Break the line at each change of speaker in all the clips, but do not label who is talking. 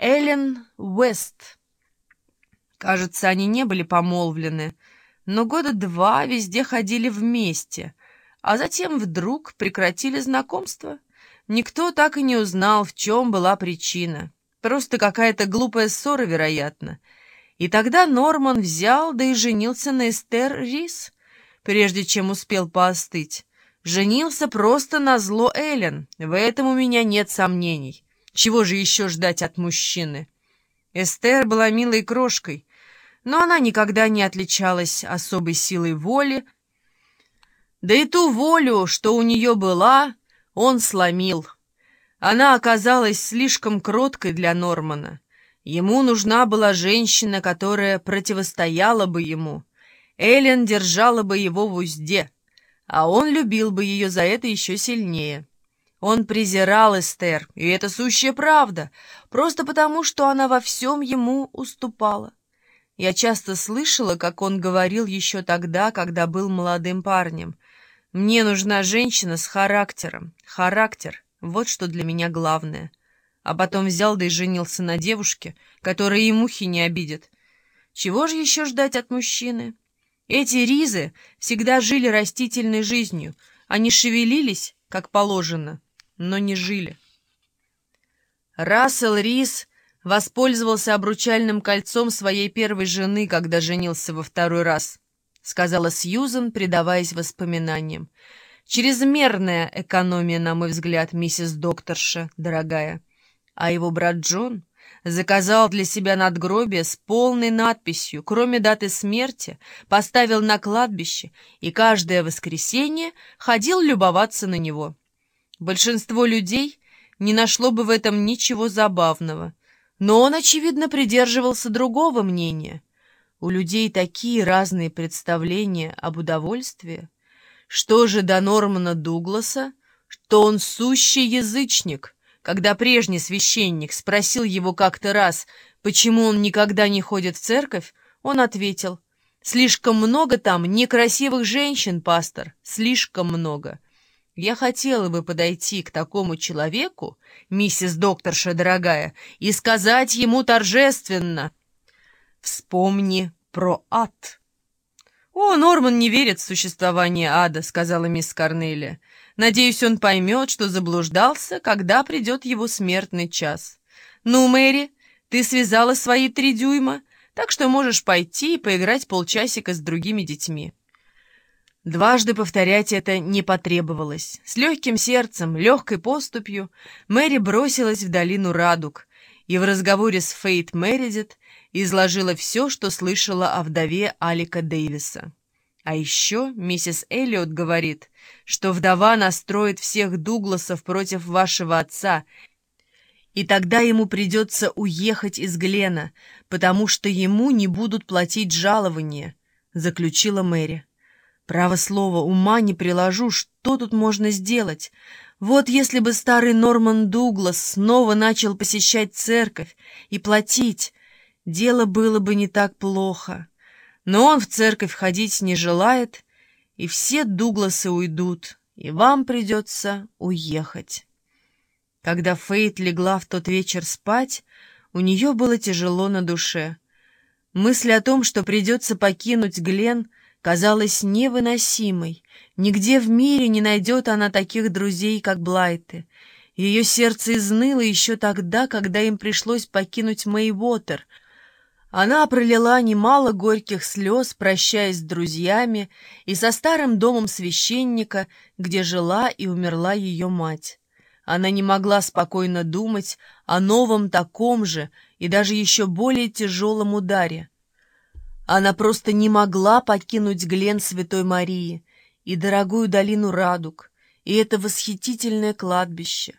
Эллен Уэст. Кажется, они не были помолвлены, но года 2 везде ходили вместе, а затем вдруг прекратили знакомство. Никто так и не узнал, в чем была причина. Просто какая-то глупая ссора, вероятно. И тогда Норман взял, да и женился на Эстер Рис, прежде чем успел поостыть. Женился просто назло Эллен, в этом у меня нет сомнений. Чего же еще ждать от мужчины? Эстер была милой крошкой, но она никогда не отличалась особой силой воли, да и ту волю, что у нее была, он сломил. Она оказалась слишком кроткой для Нормана. Ему нужна была женщина, которая противостояла бы ему. Эллен держала бы его в узде, а он любил бы ее за это еще сильнее. Он презирал Эстер, и это сущая правда, просто потому, что она во всем ему уступала. Я часто слышала, как он говорил еще тогда, когда был молодым парнем: «Мне нужна женщина с характером. Характер — вот что для меня главное». А потом взял да и женился на девушке, которая и мухи не обидит. Чего же еще ждать от мужчины? Эти Ризы всегда жили растительной жизнью. Они шевелились, как положено, но не жили. Рассел Риз воспользовался обручальным кольцом своей первой жены, когда женился во второй раз, сказала Сьюзен, предаваясь воспоминаниям. Чрезмерная экономия, на мой взгляд, миссис докторша, дорогая. А его брат Джон заказал для себя надгробие с полной надписью, кроме даты смерти, поставил на кладбище и каждое воскресенье ходил любоваться на него. Большинство людей не нашло бы в этом ничего забавного, но он, очевидно, придерживался другого мнения. У людей такие разные представления об удовольствии. Что же до Нормана Дугласа, что он сущий язычник. Когда прежний священник спросил его как-то раз, почему он никогда не ходит в церковь, он ответил: «Слишком много там некрасивых женщин, пастор, слишком много». Я хотела бы подойти к такому человеку, миссис докторша дорогая, и сказать ему торжественно: «Вспомни про ад». «О, Норман не верит в существование ада», — сказала мисс Корнелия. «Надеюсь, он поймет, что заблуждался, когда придет его смертный час. Ну, Мэри, ты связала свои 3 дюйма, так что можешь пойти и поиграть полчасика с другими детьми». Дважды повторять это не потребовалось. С легким сердцем, легкой поступью Мэри бросилась в долину радуг и в разговоре с Фейт Мередит изложила все, что слышала о вдове Алика Дэвиса. А еще миссис Эллиот говорит, что вдова настроит всех Дугласов против вашего отца, и тогда ему придется уехать из Глена, потому что ему не будут платить жалование, заключила Мэри. Право слово, ума не приложу, что тут можно сделать. Вот если бы старый Норман Дуглас снова начал посещать церковь и платить, дело было бы не так плохо. Но он в церковь ходить не желает, и все Дугласы уйдут, и вам придется уехать. Когда Фейт легла в тот вечер спать, у нее было тяжело на душе. Мысль о том, что придется покинуть Глен, казалась невыносимой. Нигде в мире не найдет она таких друзей, как Блайты. Ее сердце изныло еще тогда, когда им пришлось покинуть Мэйвотер. Она пролила немало горьких слез, прощаясь с друзьями и со старым домом священника, где жила и умерла ее мать. Она не могла спокойно думать о новом таком же и даже еще более тяжелом ударе. Она просто не могла покинуть Глен Святой Марии и дорогую долину радуг, и это восхитительное кладбище.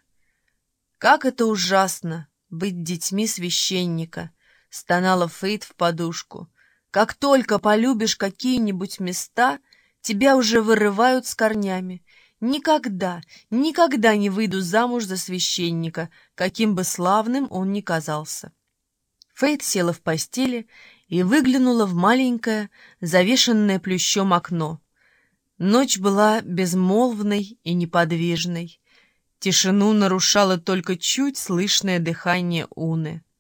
Как это ужасно быть детьми священника, стонала Фейт в подушку. Как только полюбишь какие-нибудь места, тебя уже вырывают с корнями. Никогда, никогда не выйду замуж за священника, каким бы славным он ни казался. Фейт села в постели и выглянула в маленькое, завешенное плющом окно. Ночь была безмолвной и неподвижной. Тишину нарушало только чуть слышное дыхание Уны.